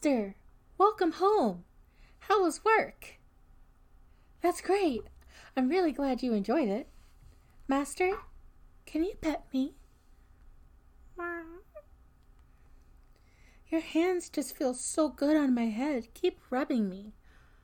Master, welcome home. How was work? That's great. I'm really glad you enjoyed it. Master, can you pet me? Your hands just feel so good on my head. Keep rubbing me.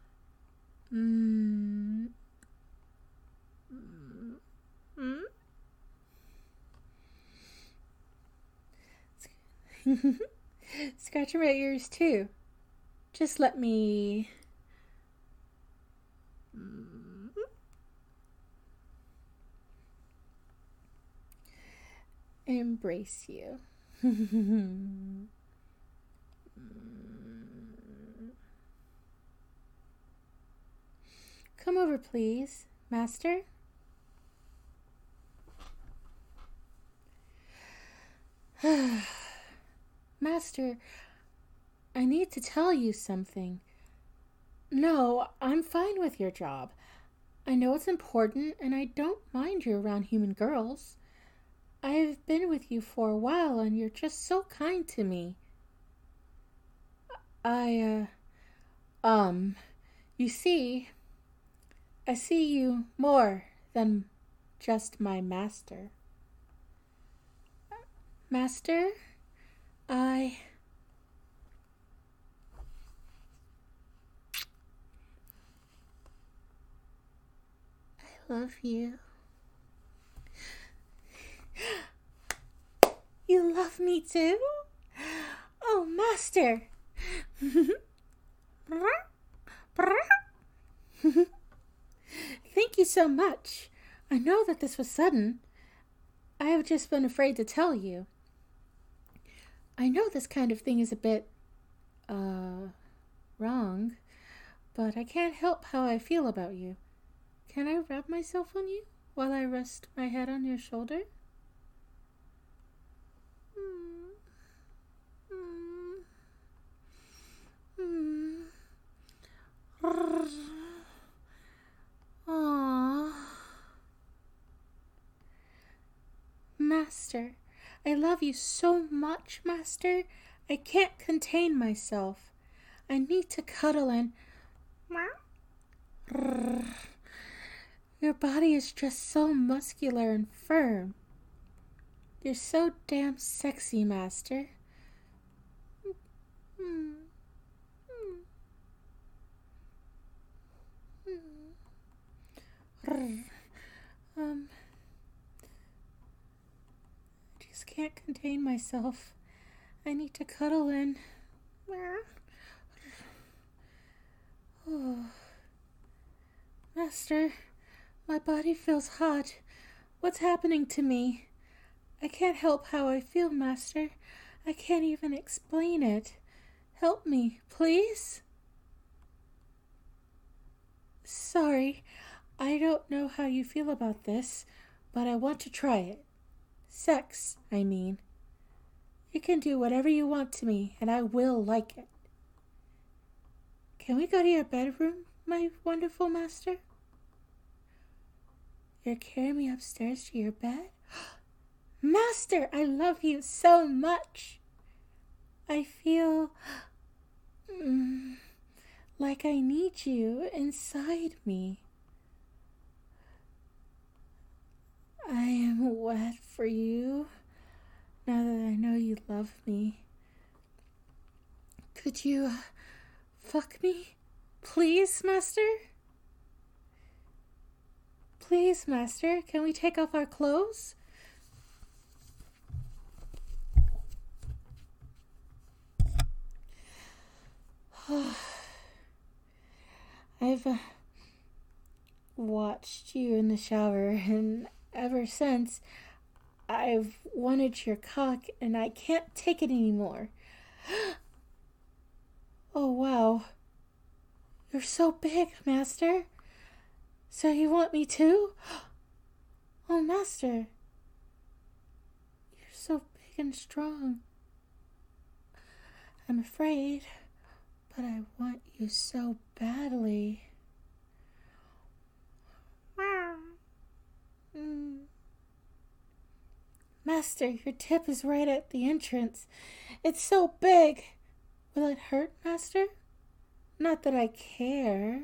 Scratching my ears too. Just let me... embrace you. Come over, please, Master. Master, I need to tell you something. No, I'm fine with your job. I know it's important, and I don't mind you around human girls. I've been with you for a while, and you're just so kind to me. You see, I see you more than just my master. Master, I love you. You love me too? Oh, Master. Thank you so much. I know that this was sudden. I have just been afraid to tell you. I know this kind of thing is a bit, wrong, but I can't help how I feel about you. Can I rub myself on you while I rest my head on your shoulder? Aww. Master, I love you so much, Master. I can't contain myself. I need to cuddle and... Your body is just so muscular and firm. You're so damn sexy, Master. I just can't contain myself. I need to cuddle in. Oh. Master, my body feels hot. What's happening to me? I can't help how I feel, Master. I can't even explain it. Help me, please? Sorry, I don't know how you feel about this, but I want to try it. Sex, I mean. You can do whatever you want to me, and I will like it. Can we go to your bedroom, my wonderful master? You're carrying me upstairs to your bed? Master, I love you so much. I feel like I need you inside me. I am wet for you now that I know you love me. Could you fuck me? Please, Master? Please, Master, can we take off our clothes? I've watched you in the shower, and ever since, I've wanted your cock, and I can't take it anymore. Oh, wow. You're so big, Master. So you want me too? Oh, Master. You're so big and strong. I'm afraid, but I want you so badly. Master, your tip is right at the entrance. It's so big. Will it hurt, Master? Not that I care.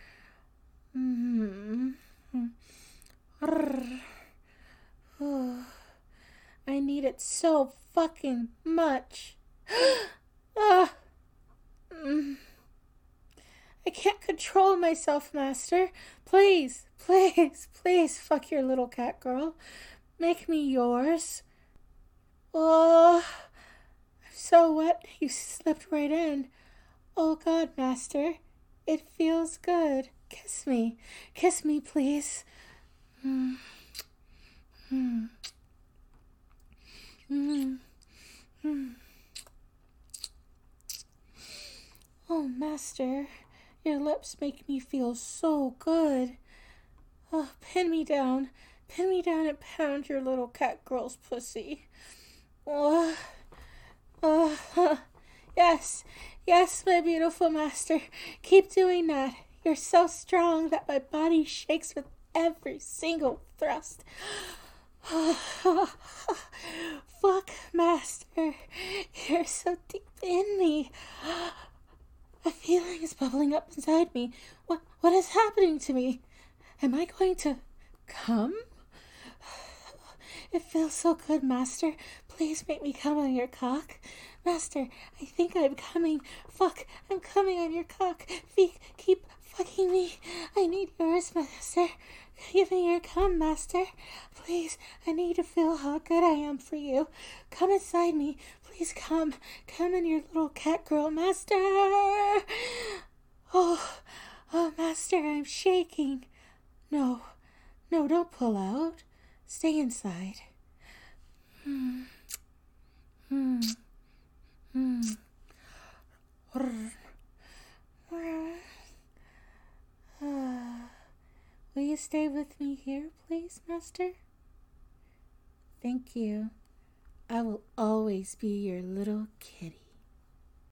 Oh, I need it so fucking much. Ah. I can't control myself, Master. Please, please, please fuck your little cat girl. Make me yours. Oh, I'm so wet you slipped right in. Oh God, Master, it feels good. Kiss me, please. Mm. Mm. Mm. Mm. Oh, Master, your lips make me feel so good. Oh, pin me down and pound your little cat girl's pussy. Oh, yes, my beautiful Master. Keep doing that. You're so strong that my body shakes with every single thrust. Fuck, Master. You're so deep in me. A feeling is bubbling up inside me. What is happening to me? Am I going to come? It feels so good, Master. Please make me come on your cock. Master, I think I'm coming. Fuck, I'm coming on your cock. Keep fucking me. I need yours, Master. Give me your cum, Master. Please, I need to feel how good I am for you. Come inside me. Please come. Come in your little cat girl, Master. Oh, Master, I'm shaking. No, don't pull out. Stay inside. Will you stay with me here, please, Master? Thank you. I will always be your little kitty.